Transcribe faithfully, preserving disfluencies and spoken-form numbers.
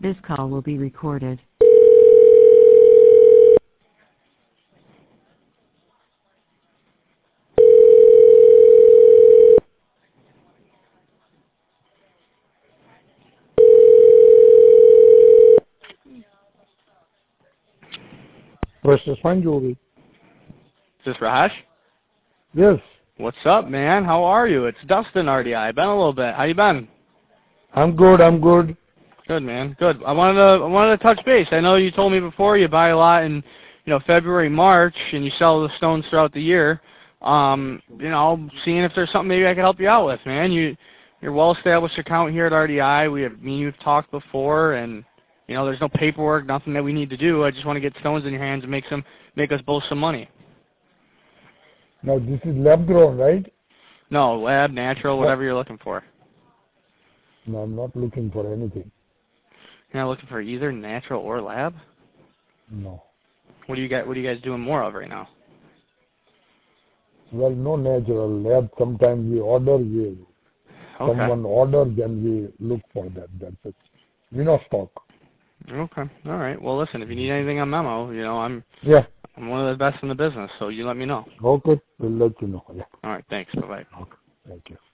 This call will be recorded. Precious Fine Jewelry. Is this Raj? Yes. What's up, man? How are you? It's Dustin R D I. Been a little bit. How you been? I'm good. I'm good. Good, man. Good. I wanted to I wanted to touch base. I know you told me before you buy a lot in, you know, February, March, and you sell the stones throughout the year. Um, you know, seeing if there's something maybe I could help you out with, man. You you're a well-established account here at R D I. We have me and you've talked before, and you know, there's no paperwork, nothing that we need to do. I just want to get stones in your hands and make some make us both some money. Now this is lab grown, right? No, lab, natural, whatever you're looking for. No, I'm not looking for anything. You're not looking for either natural or lab? No. What do you got? What are you guys doing more of right now? Well, no natural lab. Sometimes we order, we Okay. someone order, then we look for that. That's it. We no stock. Okay. All right. Well, listen, if you need anything on Memo, you know, I'm Yeah. I'm one of the best in the business, so you let me know. Okay. We'll let you know. Yeah. All right. Thanks. Bye-bye. Okay. Thank you.